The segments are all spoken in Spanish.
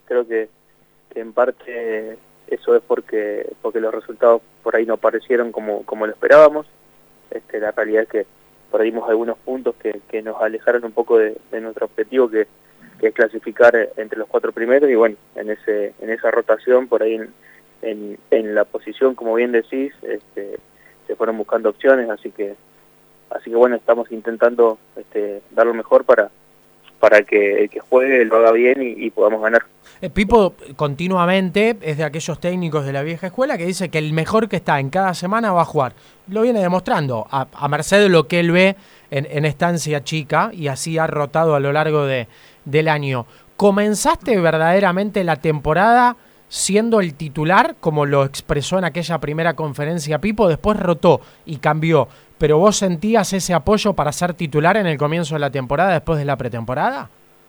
creo que en parte eso es porque los resultados por ahí no aparecieron como lo esperábamos. La realidad es que por ahí vimos algunos puntos que nos alejaron un poco de nuestro objetivo, que es clasificar entre los 4 primeros, y bueno, en esa rotación por ahí en la posición, como bien decís, se fueron buscando opciones, así que bueno, estamos intentando dar lo mejor para que el que juegue lo haga bien y podamos ganar. Pipo continuamente es de aquellos técnicos de la vieja escuela que dice que el mejor que está en cada semana va a jugar. Lo viene demostrando, a merced de lo que él ve en estancia chica, y así ha rotado a lo largo del año. ¿Comenzaste verdaderamente la temporada siendo el titular, como lo expresó en aquella primera conferencia Pipo? Después rotó y cambió, pero ¿vos sentías ese apoyo para ser titular en el comienzo de la temporada, después de la pretemporada?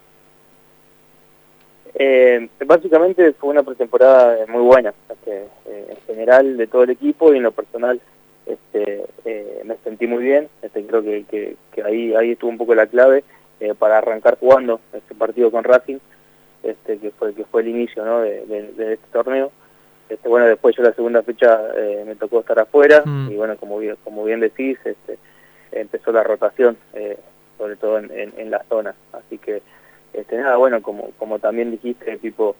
Básicamente fue una pretemporada muy buena, en general de todo el equipo, y en lo personal me sentí muy bien. Creo que ahí estuvo un poco la clave para arrancar jugando este partido con Racing, que fue el inicio, ¿no?, de este torneo. Bueno, después yo la segunda fecha me tocó estar afuera, y bueno, como bien decís, empezó la rotación, sobre todo en la zona, así que nada, bueno, como también dijiste, Pipo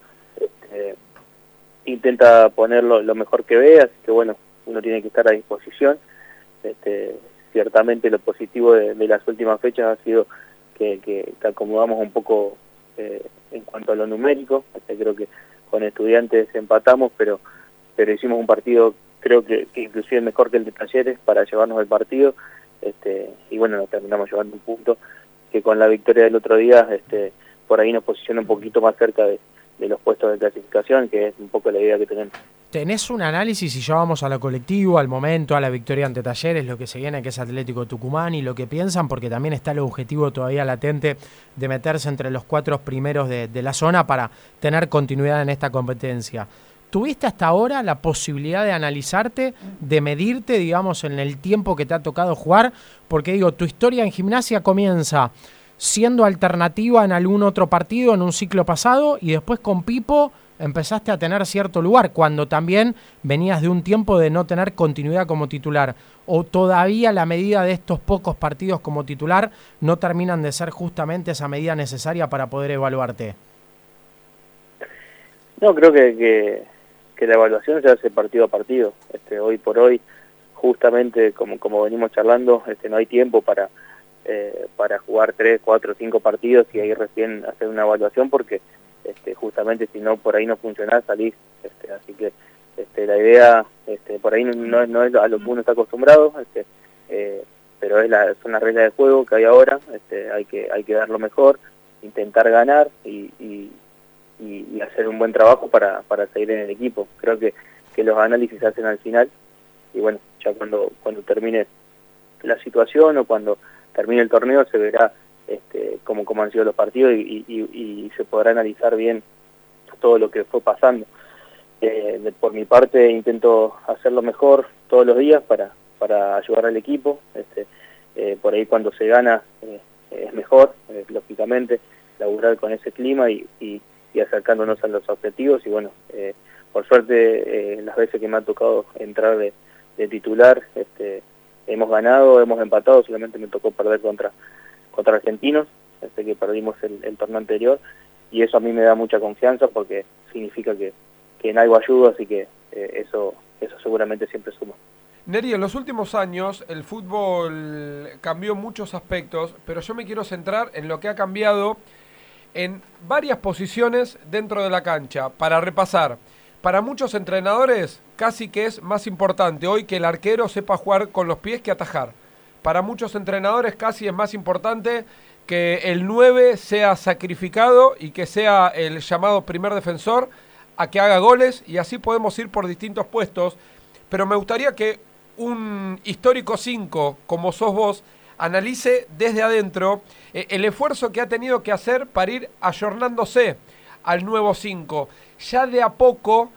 intenta poner lo mejor que ve, así que bueno, uno tiene que estar a disposición. Ciertamente lo positivo de las últimas fechas ha sido que acomodamos un poco en cuanto a lo numérico. Creo que con Estudiantes empatamos, pero hicimos un partido, creo que inclusive mejor que el de Talleres, para llevarnos el partido, y bueno, nos terminamos llevando un punto que con la victoria del otro día por ahí nos posiciona un poquito más cerca de los puestos de clasificación, que es un poco la idea que tenemos. ¿Tenés un análisis, si ya vamos a lo colectivo, al momento, a la victoria ante Talleres, lo que se viene, que es Atlético Tucumán, y lo que piensan? Porque también está el objetivo todavía latente de meterse entre los 4 primeros de la zona para tener continuidad en esta competencia. ¿Tuviste hasta ahora la posibilidad de analizarte, de medirte, digamos, en el tiempo que te ha tocado jugar? Porque digo, tu historia en Gimnasia comienza siendo alternativa en algún otro partido en un ciclo pasado, y después con Pipo empezaste a tener cierto lugar, cuando también venías de un tiempo de no tener continuidad como titular. ¿O todavía la medida de estos pocos partidos como titular no terminan de ser justamente esa medida necesaria para poder evaluarte? No, creo que la evaluación se hace partido a partido. Hoy por hoy, justamente como venimos charlando, no hay tiempo para jugar 3, 4, 5 partidos y ahí recién hacer una evaluación, porque justamente si no, por ahí no funciona, salís. Así que la idea por ahí no es a lo que uno está acostumbrado, pero son las reglas de juego que hay ahora. Hay que dar lo mejor, intentar ganar y hacer un buen trabajo para seguir en el equipo. Creo que los análisis se hacen al final, y bueno, ya cuando termine la situación o cuando termine el torneo se verá cómo han sido los partidos y se podrá analizar bien todo lo que fue pasando. Por mi parte intento hacerlo mejor todos los días para ayudar al equipo. Por ahí cuando se gana es mejor, lógicamente, laburar con ese clima y acercándonos a los objetivos. Y bueno, por suerte las veces que me ha tocado entrar de titular, hemos ganado, hemos empatado. Solamente me tocó perder contra Argentinos, que perdimos el torneo anterior, y eso a mí me da mucha confianza, porque significa que en algo ayudo, así que eso seguramente siempre suma. Neri, en los últimos años el fútbol cambió muchos aspectos, pero yo me quiero centrar en lo que ha cambiado en varias posiciones dentro de la cancha. Para repasar, para muchos entrenadores casi que es más importante hoy que el arquero sepa jugar con los pies que atajar. Para muchos entrenadores casi es más importante que el 9 sea sacrificado y que sea el llamado primer defensor a que haga goles, y así podemos ir por distintos puestos. Pero me gustaría que un histórico 5 como sos vos analice desde adentro el esfuerzo que ha tenido que hacer para ir ayornándose al nuevo 5. Ya de a poco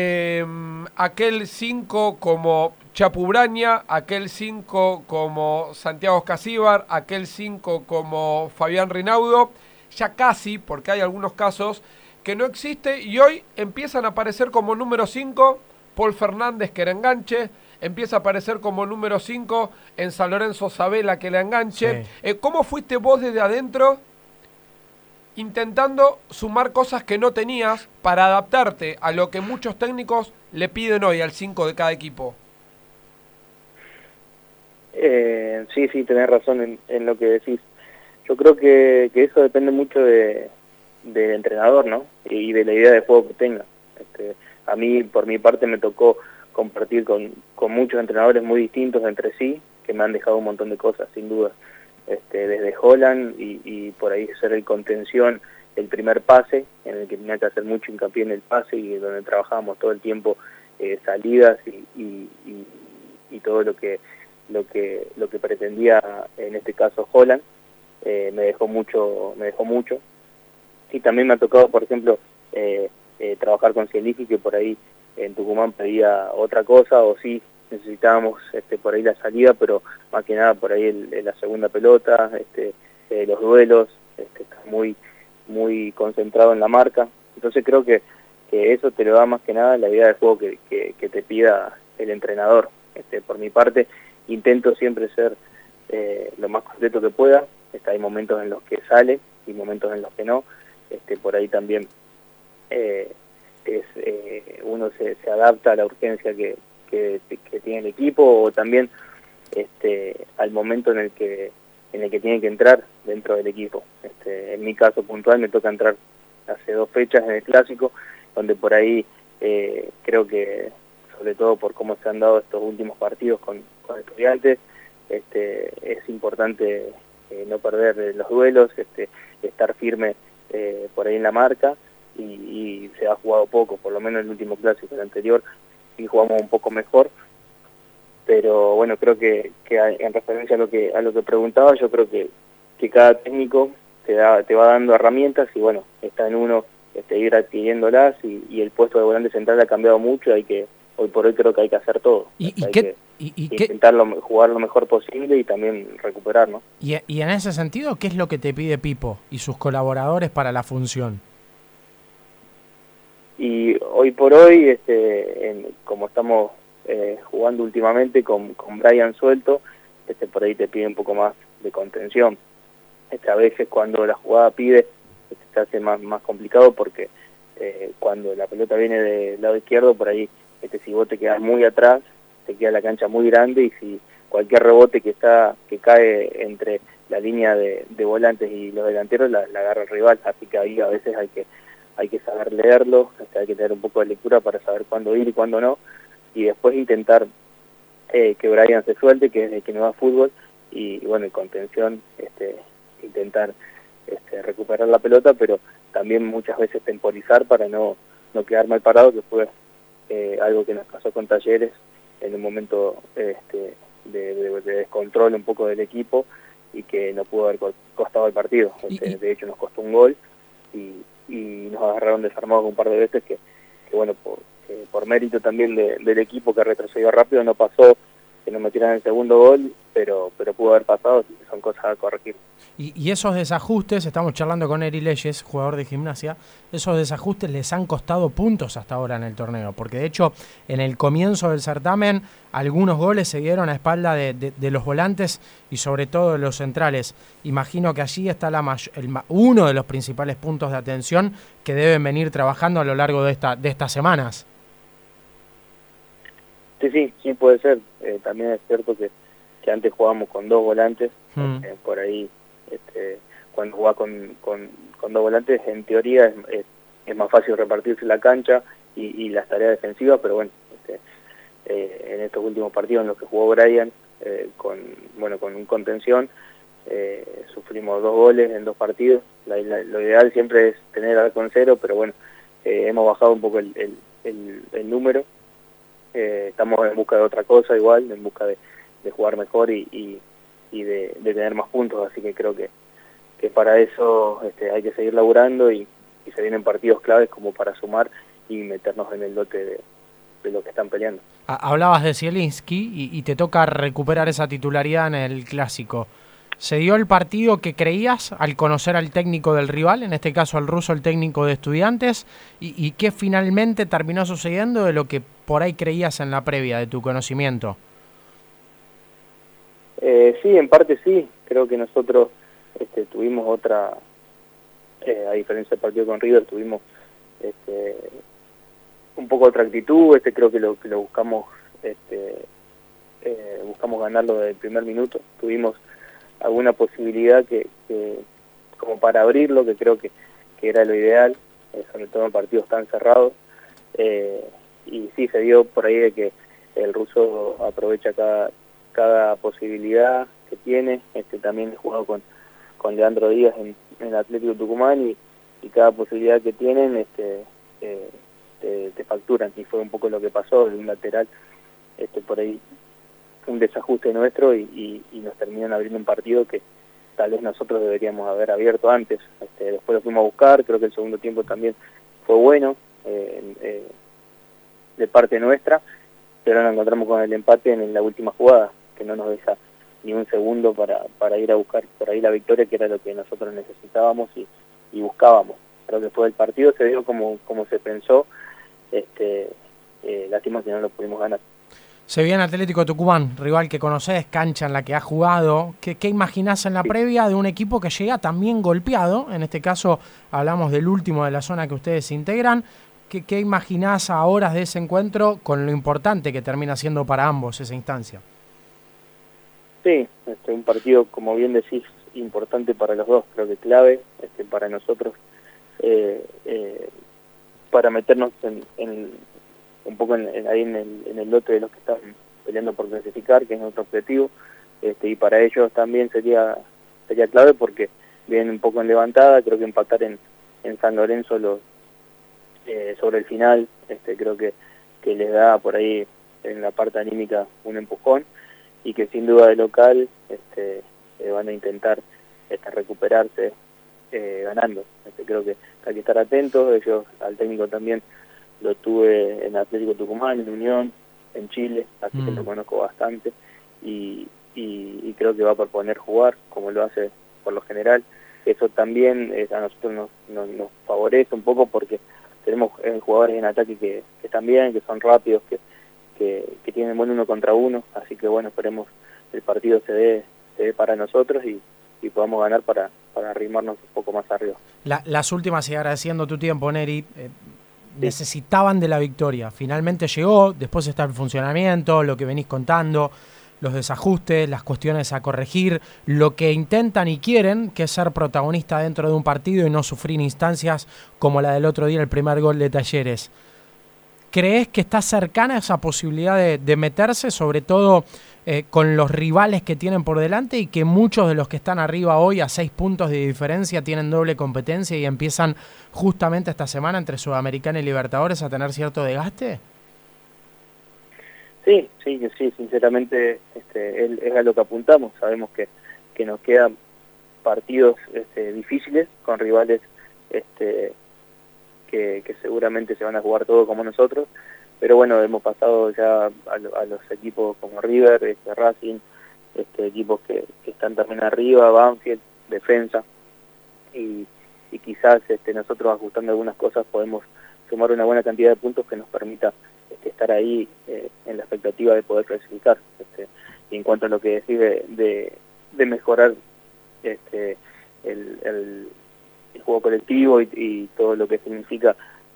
aquel 5 como Chapu Braña, aquel 5 como Santiago Escasíbar, aquel 5 como Fabián Rinaudo, ya casi, porque hay algunos casos que no existe, y hoy empiezan a aparecer como número 5 Paul Fernández, que era enganche, empieza a aparecer como número 5 en San Lorenzo Sabela, que la enganche. Sí. ¿Cómo fuiste vos desde adentro intentando sumar cosas que no tenías para adaptarte a lo que muchos técnicos le piden hoy al 5 de cada equipo? Sí, tenés razón en lo que decís. Yo creo que eso depende mucho del entrenador, ¿no? Y de la idea de juego que tenga. A mí, por mi parte, me tocó compartir con muchos entrenadores muy distintos entre sí, que me han dejado un montón de cosas, sin duda. Desde Holland y por ahí ser el contención, el primer pase, en el que tenía que hacer mucho hincapié en el pase y donde trabajábamos todo el tiempo salidas y todo lo que pretendía, en este caso Holland, me dejó mucho. Y también me ha tocado, por ejemplo, trabajar con Cielifi, que por ahí en Tucumán pedía otra cosa, o sí necesitábamos por ahí la salida, pero más que nada por ahí la segunda pelota, los duelos, está muy concentrado en la marca. Entonces creo que eso te lo da más que nada la idea de juego que te pida el entrenador. Por mi parte, intento siempre ser lo más completo que pueda. Hay momentos en los que sale y momentos en los que no. Por ahí también uno se adapta a la urgencia que tiene el equipo, o también al momento en el que tiene que entrar dentro del equipo. En mi caso puntual me toca entrar hace 2 fechas en el Clásico, donde por ahí creo que, sobre todo por cómo se han dado estos últimos partidos con Estudiantes, es importante no perder los duelos, estar firme por ahí en la marca, y se ha jugado poco, por lo menos el último Clásico, el anterior sí jugamos un poco mejor, pero bueno, creo que en referencia a lo que preguntaba, yo creo que cada técnico te va dando herramientas, y bueno, está en uno ir adquiriéndolas, y el puesto de volante central ha cambiado mucho. Hoy por hoy creo que hay que hacer todo. Intentar jugar lo mejor posible y también recuperar, ¿no? Y en ese sentido, ¿qué es lo que te pide Pipo y sus colaboradores para la función? Y hoy por hoy, como estamos jugando últimamente con Brian suelto, por ahí te pide un poco más de contención. A veces cuando la jugada pide, se hace más complicado, porque cuando la pelota viene del lado izquierdo, por ahí si vos te quedás muy atrás, te queda la cancha muy grande, y si cualquier rebote que cae entre la línea de volantes y los delanteros la agarra el rival. Así que ahí a veces hay que saber leerlo, hay que tener un poco de lectura para saber cuándo ir y cuándo no, y después intentar que Brian se suelte, que es el que no da fútbol, y bueno, en contención intentar recuperar la pelota, pero también muchas veces temporizar para no quedar mal parado, que fue algo que nos pasó con Talleres en un momento de descontrol un poco del equipo, y que no pudo haber costado el partido. De hecho nos costó un gol, y nos agarraron desarmados un par de veces, que bueno, por mérito también del equipo, que retrocedió rápido, no pasó que nos metieran el segundo gol, pero pudo haber pasado. Son cosas a corregir. Y esos desajustes, estamos charlando con Eri Leyes, jugador de Gimnasia, esos desajustes les han costado puntos hasta ahora en el torneo, porque de hecho en el comienzo del certamen algunos goles se dieron a espalda de los volantes y sobre todo de los centrales. Imagino que allí está uno de los principales puntos de atención que deben venir trabajando a lo largo de estas semanas. Sí, puede ser. También es cierto que antes jugábamos con 2 volantes, por ahí cuando jugás con 2 volantes, en teoría es más fácil repartirse la cancha y las tareas defensivas, pero bueno, en estos últimos partidos en los que jugó Brian con un contención, sufrimos 2 goles en 2 partidos. Lo ideal siempre es tener arco en 0, pero bueno, hemos bajado un poco el número. Estamos en busca de otra cosa, igual, en busca de jugar mejor y de tener más puntos, así que creo que para eso hay que seguir laburando, y se vienen partidos claves como para sumar y meternos en el lote de lo que están peleando. Hablabas de Zielinski y te toca recuperar esa titularidad en el Clásico. ¿Se dio el partido que creías al conocer al técnico del rival, en este caso al ruso, el técnico de Estudiantes? ¿Y qué finalmente terminó sucediendo de lo que por ahí creías en la previa, de tu conocimiento? Sí, en parte sí. Creo que nosotros tuvimos otra, a diferencia del partido con River, tuvimos un poco otra actitud. Creo que lo buscamos, buscamos ganarlo desde el primer minuto. Tuvimos alguna posibilidad que como para abrirlo, que creo que era lo ideal, sobre todo en partidos tan cerrados. Y sí, se dio por ahí de que el ruso aprovecha cada posibilidad que tiene. También he jugado con Leandro Díaz en el Atlético Tucumán, y cada posibilidad que tienen te facturan, y fue un poco lo que pasó. De un lateral por ahí un desajuste nuestro, y nos terminan abriendo un partido que tal vez nosotros deberíamos haber abierto antes. Después lo fuimos a buscar. Creo que el segundo tiempo también fue bueno de parte nuestra, pero nos encontramos con el empate en la última jugada, que no nos deja ni un segundo para ir a buscar por ahí la victoria, que era lo que nosotros necesitábamos y buscábamos. Creo que todo el partido se dio como se pensó. Lástima que no lo pudimos ganar. Se viene Atlético Tucumán, rival que conocés, cancha en la que has jugado. ¿Qué imaginás en la previa de un equipo que llega también golpeado? En este caso hablamos del último de la zona que ustedes integran. ¿Qué imaginás a horas de ese encuentro con lo importante que termina siendo para ambos esa instancia? Sí, un partido, como bien decís, importante para los dos. Creo que clave para nosotros, para meternos un poco ahí en el lote de los que están peleando por clasificar, que es nuestro objetivo. Y para ellos también sería clave, porque vienen un poco en levantada. Creo que empatar en San Lorenzo sobre el final, creo que les da por ahí en la parte anímica un empujón, y que sin duda de local van a intentar recuperarse ganando. Creo que hay que estar atentos. Ellos, al técnico también lo tuve en Atlético Tucumán, en Unión, en Chile, así que lo conozco bastante, y creo que va a proponer jugar como lo hace por lo general. Eso también a nosotros nos favorece un poco, porque tenemos jugadores en ataque que están bien, que son rápidos, que tienen buen uno contra uno. Así que bueno, esperemos el partido se dé para nosotros y podamos ganar para arrimarnos un poco más arriba. Las últimas, y agradeciendo tu tiempo, Neri, necesitaban de la victoria. Finalmente llegó, después está el funcionamiento, lo que venís contando, los desajustes, las cuestiones a corregir, lo que intentan y quieren, que es ser protagonista dentro de un partido y no sufrir instancias como la del otro día, el primer gol de Talleres. ¿Crees que está cercana esa posibilidad de meterse, sobre todo con los rivales que tienen por delante, y que muchos de los que están arriba hoy a 6 puntos de diferencia tienen doble competencia y empiezan justamente esta semana entre Sudamericana y Libertadores a tener cierto desgaste? Sí, sinceramente es a lo que apuntamos. Sabemos que nos quedan partidos difíciles con rivales que seguramente se van a jugar todo como nosotros, pero bueno, hemos pasado ya a los equipos como River, Racing, equipos que están también arriba, Banfield, Defensa, y quizás nosotros, ajustando algunas cosas, podemos sumar una buena cantidad de puntos que nos permita estar ahí en la expectativa de poder clasificar. Y en cuanto a lo que decís de mejorar el juego colectivo y todo lo que significa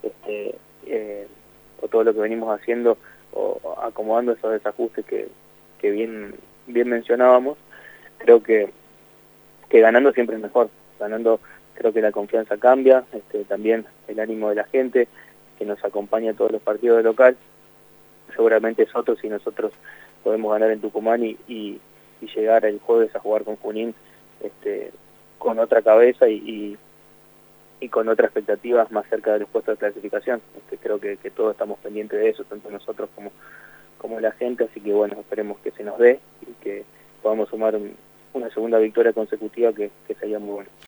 o todo lo que venimos haciendo o acomodando esos desajustes que bien mencionábamos, creo que ganando siempre es mejor. Ganando creo que la confianza cambia, también el ánimo de la gente que nos acompaña a todos los partidos de local. Seguramente es otro si nosotros podemos ganar en Tucumán y llegar el jueves a jugar con Junín con otra cabeza y con otras expectativas más cerca del puesto de clasificación. Creo que todos estamos pendientes de eso, tanto nosotros como la gente, así que bueno, esperemos que se nos dé y que podamos sumar una segunda victoria consecutiva que sería muy buena.